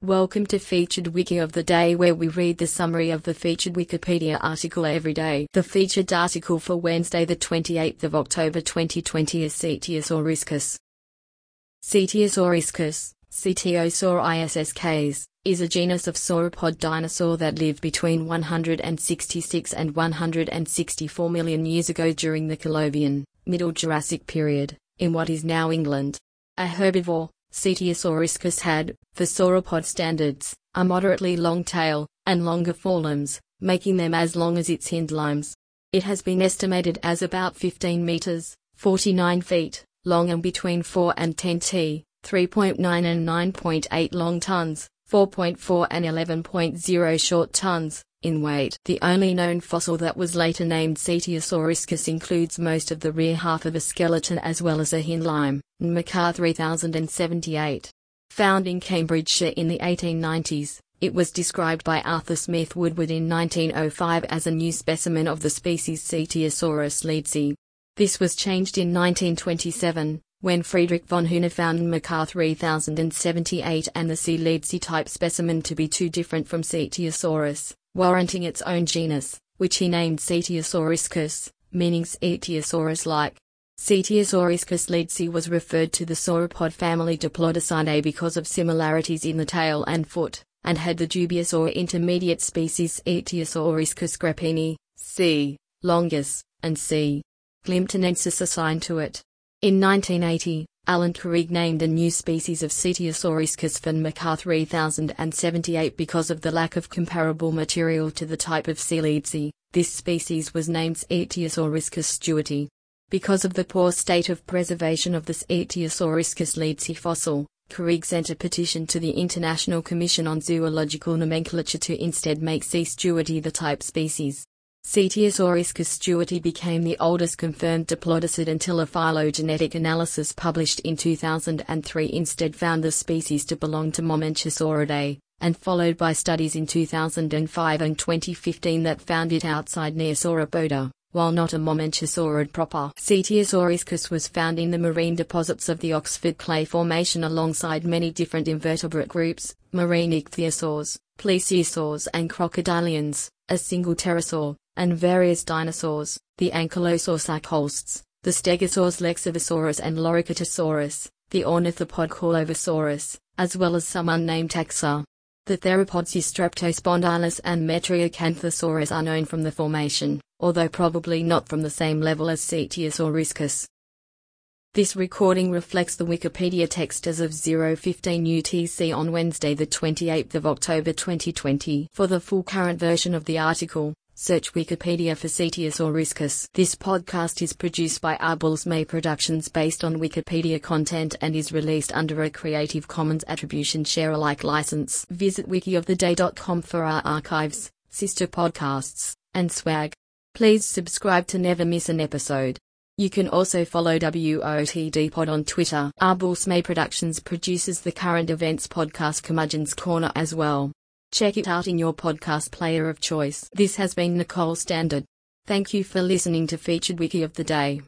Welcome to Featured Wiki of the Day, where we read the summary of the featured Wikipedia article every day. The featured article for Wednesday the 28th of October 2020 is Cetiosauruscus. Cetiosauruscus, Cetiosauruscus, is a genus of sauropod dinosaur that lived between 166 and 164 million years ago during the Calovian, Middle Jurassic period, in what is now England. A herbivore, Cetiosauruscus had, for sauropod standards, a moderately long tail, and longer forelimbs, making them as long as its hindlimbs. It has been estimated as about 15 meters, 49 feet, long and between 4 and 10 t, 3.9 and 9.8 long tons, 4.4 and 11.0 short tons, in weight. The only known fossil that was later named Cetiosauruscus includes most of the rear half of a skeleton as well as a hindlimb, Nmcar 3078. Found in Cambridgeshire in the 1890s, it was described by Arthur Smith Woodward in 1905 as a new specimen of the species Cetiosaurus leedsii. This was changed in 1927, when Friedrich von Huene found Nmcar 3078 and the C. leedsii type specimen to be too different from Cetiosaurus, warranting its own genus, which he named Cetiosauruscus, meaning Cetiosaurus-like. Cetiosauruscus leedsii was referred to the sauropod family Diplodocidae because of similarities in the tail and foot, and had the dubious or intermediate species Cetiosauruscus grappini, C. longus, and C. glimptonensis assigned to it. In 1980, Alan Turing named a new species of Cetiosauruscus for Nmcar 3078 because of the lack of comparable material to the type of C. leedsii. This species was named Cetiosauruscus stewarti. Because of the poor state of preservation of the Cetiosauruscus leedsii fossil, Turing sent a petition to the International Commission on Zoological Nomenclature to instead make C. stewarti the type species. Cetiosauruscus stewarti became the oldest confirmed diplodocid until a phylogenetic analysis published in 2003 instead found the species to belong to Mamenchisauridae, and followed by studies in 2005 and 2015 that found it outside Neosauropoda, while not a Mamenchisaurid proper. Cetiosauruscus was found in the marine deposits of the Oxford Clay Formation alongside many different invertebrate groups, marine ichthyosaurs, plesiosaurs and crocodilians, a single pterosaur, and various dinosaurs, the Ankylosaurus, the Stegosaurus Lexavosaurus and Loricatosaurus, the ornithopod Corlovosaurus, as well as some unnamed taxa. The theropods Streptospondylus and Metriacanthosaurus are known from the formation, although probably not from the same level as Cetiosauruscus. This recording reflects the Wikipedia text as of 0:15 UTC on Wednesday the 28th of October 2020. For the full current version of the article, search Wikipedia for Cetiosauruscus. This podcast is produced by Arbulls May Productions based on Wikipedia content and is released under a Creative Commons Attribution Share Alike license. Visit wikioftheday.com for our archives, sister podcasts, and swag. Please subscribe to never miss an episode. You can also follow WOTD Pod on Twitter. Arbulls May Productions produces the current events podcast Curmudgeon's Corner as well. Check it out in your podcast player of choice. This has been Nicole Standard. Thank you for listening to Featured Wiki of the Day.